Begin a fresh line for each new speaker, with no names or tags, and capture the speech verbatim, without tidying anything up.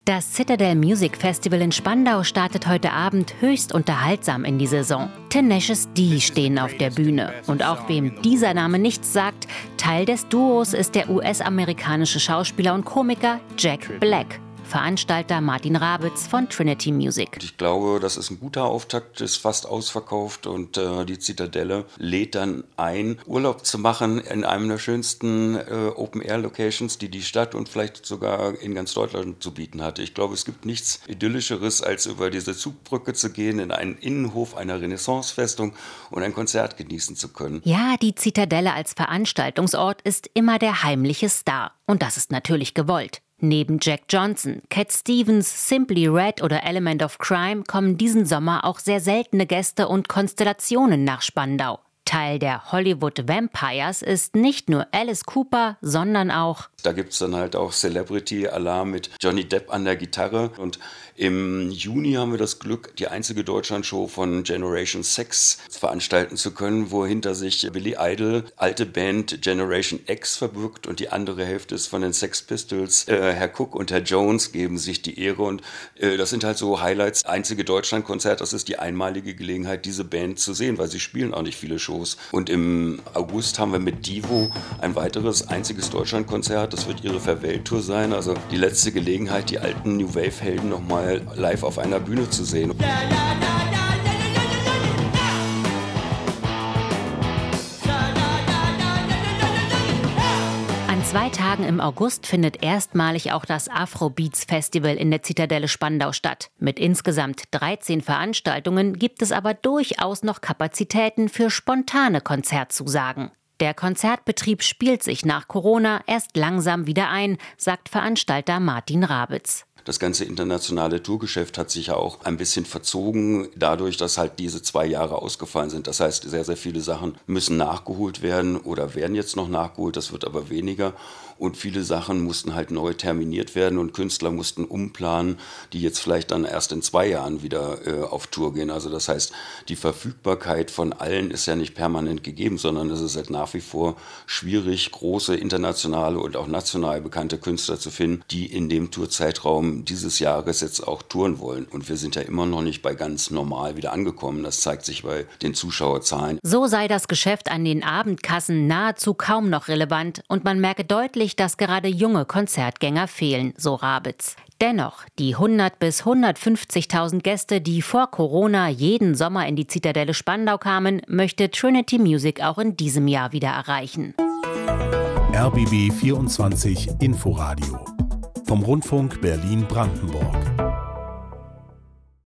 Das Citadel Music Festival in Spandau startet heute Abend höchst unterhaltsam in die Saison. Tenacious D stehen auf der Bühne. Und auch wem dieser Name nichts sagt, Teil des Duos ist der U S-amerikanische Schauspieler und Komiker Jack Black. Veranstalter Martin Rabitz von Trinity Music.
Ich glaube, das ist ein guter Auftakt, ist fast ausverkauft und äh, die Zitadelle lädt dann ein, Urlaub zu machen in einem der schönsten äh, Open-Air-Locations, die die Stadt und vielleicht sogar in ganz Deutschland zu bieten hatte. Ich glaube, es gibt nichts Idyllischeres, als über diese Zugbrücke zu gehen, in einen Innenhof einer Renaissance-Festung und ein Konzert genießen zu können.
Ja, die Zitadelle als Veranstaltungsort ist immer der heimliche Star. Und das ist natürlich gewollt. Neben Jack Johnson, Cat Stevens, Simply Red oder Element of Crime kommen diesen Sommer auch sehr seltene Gäste und Konstellationen nach Spandau. Teil der Hollywood Vampires ist nicht nur Alice Cooper, sondern auch...
Da gibt es dann halt auch Celebrity-Alarm mit Johnny Depp an der Gitarre. Und im Juni haben wir das Glück, die einzige Deutschlandshow von Generation Sex veranstalten zu können, wo hinter sich Billy Idol, alte Band Generation X verbirgt und die andere Hälfte ist von den Sex Pistols. Äh, Herr Cook und Herr Jones geben sich die Ehre und äh, das sind halt so Highlights. Einzige Deutschlandkonzert, das ist die einmalige Gelegenheit, diese Band zu sehen, weil sie spielen auch nicht viele Shows. Und im August haben wir mit Divo ein weiteres, einziges Deutschlandkonzert. Das wird ihre Farewell-Tour sein. Also die letzte Gelegenheit, die alten New Wave-Helden nochmal live auf einer Bühne zu sehen.
Ja, ja, ja. An zwei Tagen im August findet erstmalig auch das Afrobeats-Festival in der Zitadelle Spandau statt. Mit insgesamt dreizehn Veranstaltungen gibt es aber durchaus noch Kapazitäten für spontane Konzertzusagen. Der Konzertbetrieb spielt sich nach Corona erst langsam wieder ein, sagt Veranstalter Martin Rabitz.
Das ganze internationale Tourgeschäft hat sich ja auch ein bisschen verzogen, dadurch, dass halt diese zwei Jahre ausgefallen sind. Das heißt, sehr, sehr viele Sachen müssen nachgeholt werden oder werden jetzt noch nachgeholt, das wird aber weniger. Und viele Sachen mussten halt neu terminiert werden und Künstler mussten umplanen, die jetzt vielleicht dann erst in zwei Jahren wieder äh, auf Tour gehen. Also das heißt, die Verfügbarkeit von allen ist ja nicht permanent gegeben, sondern es ist halt nach wie vor schwierig, große internationale und auch national bekannte Künstler zu finden, die in dem Tourzeitraum dieses Jahres jetzt auch touren wollen. Und wir sind ja immer noch nicht bei ganz normal wieder angekommen. Das zeigt sich bei den Zuschauerzahlen.
So sei das Geschäft an den Abendkassen nahezu kaum noch relevant und man merke deutlich, dass gerade junge Konzertgänger fehlen, so Rabitz. Dennoch, die hundert bis hundertfünfzigtausend Gäste, die vor Corona jeden Sommer in die Zitadelle Spandau kamen, möchte Trinity Music auch in diesem Jahr wieder erreichen.
R B B vierundzwanzig Inforadio vom Rundfunk Berlin-Brandenburg.